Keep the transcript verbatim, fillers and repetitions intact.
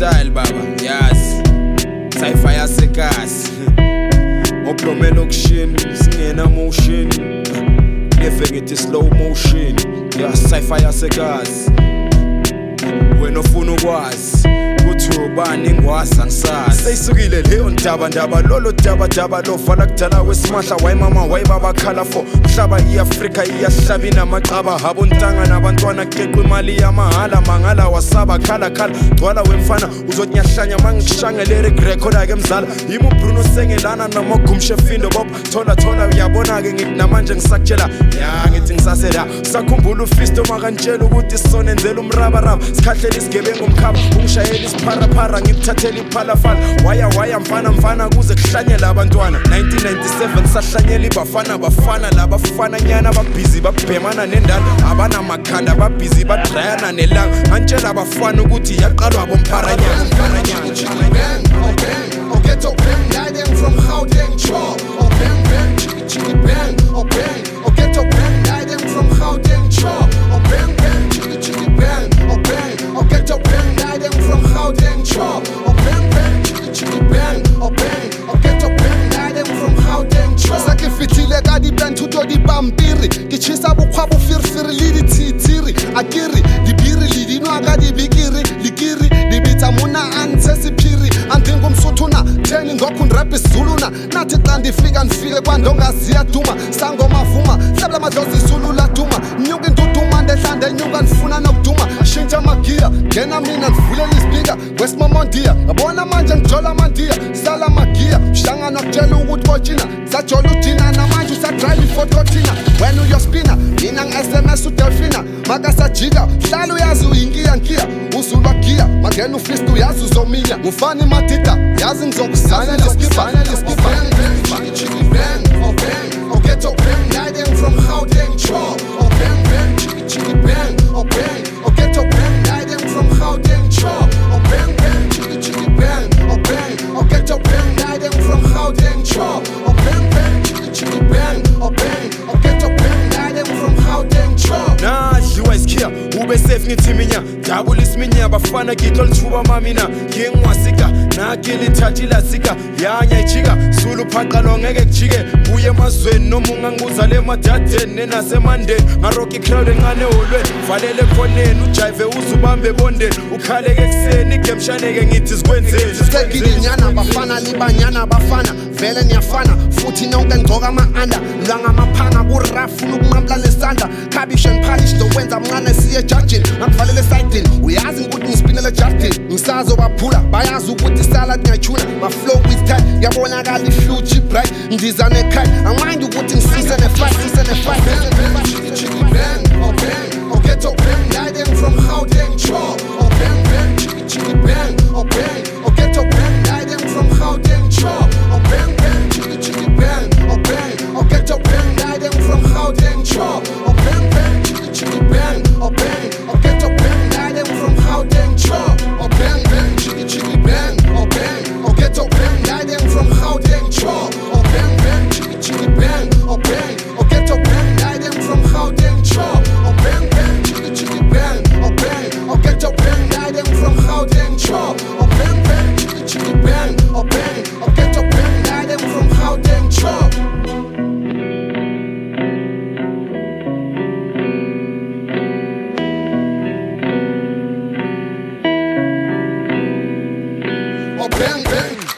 style baba, yes. Sci-fi yasekhasi. Ngoblomela okushini, singena motion. Live ngithi slow motion. Yeah, sci-fi yasekhasi. Wena ofuna ukwazi kuthi ubani ngwasa ngisazi. Seyisukile leyo ndaba ndaba lolo daba daba lo fana kudala wesimahla wayi mama wayi baba khala for mhlaba iAfrika iyahlaba inamacaba habo ntanga nabantwana keqwa imali yamahala mangala wasaba khala khala gcwala wemfana uzothi nyahlanya mangishangelere record ake mzala yimo Bruno sengelana namagumshe findo bob thola thola uyabona ke ngithi namanje ngisakutshela ya ngithi ngisasela sakhumbula ufisto makantshela ukuthi sonenzela umraba raba sikhahlela isigebengu umkhaba ungishayela isiphara phara ngikuthathela iphalafala waya waya mfana mfana kuze kuhlanyela abantwana nineteen ninety-seven sahlanyela ibafana bafana labafana nyana babhizi babhemana nendalo abana makhanda babhizi badrayana nelanga ngantshela abafana ukuthi yaqalwa bomparanyana Get up bang, guiding from Gauteng chop. Oh bang bang, chicka chicka bang. Oh bang, oh get up bang, guiding from Gauteng chop. Oh bang bang, chicka chicka bang. Oh bang, oh get up bang, guiding from Gauteng chop. Oh bang bang, chicka chicka bang. Oh bang, oh get up bang, guiding from Gauteng chop. Sake fitile ka di band thuto di pampiri ke chisa bokgwa bo firfiri le di tshitsiri akiri di biri le dinwa ka di bikiri likiri di bitsa mona antse sephiri andingo msothuna ten ngokho ndrap isizuluna nathi xa ndifika ndifike kwandonga siyaduma sangoma vuma hlabla madlozi isulula duma nyuka induduma ndehlande nyuka ndifuna nokuduma shintsha magiya ngena mina ndivulela ispeaker wesimomondiya yabona manje ngijola mandiya sala magiya shangana kutshela ukuthi kotshina sajola udina namanje usadrive ifotothina wena uyospina mina ngi-S M S udelfina makasajika hlala uyazi uyinkiya nkiya uzulwa giya mangena ufist uyazi uzominya ngufana imadida yazi ngizokusana leskipa Bang bang, chicka chicka bang. Oh bang, oh get up bang, guiding from Gauteng chop. Oh bang bang, chicka chicka bang. Oh bang, oh get up bang, guiding from Gauteng chop. Oh bang bang, chicka chicka bang. Oh bang, oh get up bang, guiding from Gauteng chop. Oh bang bang, chicka chicka bang. Oh bang, oh get up bang, guiding from Gauteng chop. Nah, dliwa isikhia ube safe ngithi minya dabula isiminya bafana gitlo lithuba mamina ngingwasika nakili thathi lasika yanya ijika sulu phaqalo ngeke kujike buye emazweni noma ungangibuza le madadeni nenasemandeni ngarock crowd encane holweni valele khoneni ujive uzubambe bondeni ukhaleke ekseni gemshaneke ngithi sikwenzeni Sekile nyana bafana libanyana bafana vele niyafana futhi nonke ngcoka ama-under lwangamaphanga kurafu ukunqamla lesandla cabbage and polish dokwenza mncane siye ejajini ngakuvalele esayidini uyazi ukuthi ngispinele ejardini ngisazobaphula bayazi ukuthi salad ngiyachuna ma-flow with time yabonakala i-future bright ndiza nekhaya angimandi ukuthi ngisise ne-fight sise ne-fight Chicka chicka bang. Oh bang, oh get up bang, guiding from Gauteng chop. Oh bang bang, chicka chicka bang. Oh bang, oh get up bang, guiding from Gauteng chop. Oh bang bang, chicka chicka bang. Oh bang, oh get up bang, guiding from Gauteng chop. Oh bang bang, chicka chicka bang. Oh bang, oh get up bang, guiding from Gauteng chop. Oh bang bang, chicka chicka bang. Oh bang, oh get up bang, guiding from Gauteng chop. Oh bang bang, chicka chicka bang. Oh bang, oh get up bang, guiding from Gauteng chop. Oh bang bang, chicka chicka bang. Oh bang, oh get up bang, guiding from Gauteng chop. Oh bang bang, chicka chicka bang. Oh bang, oh get up bang, guiding from Gauteng chop. Oh bang bang.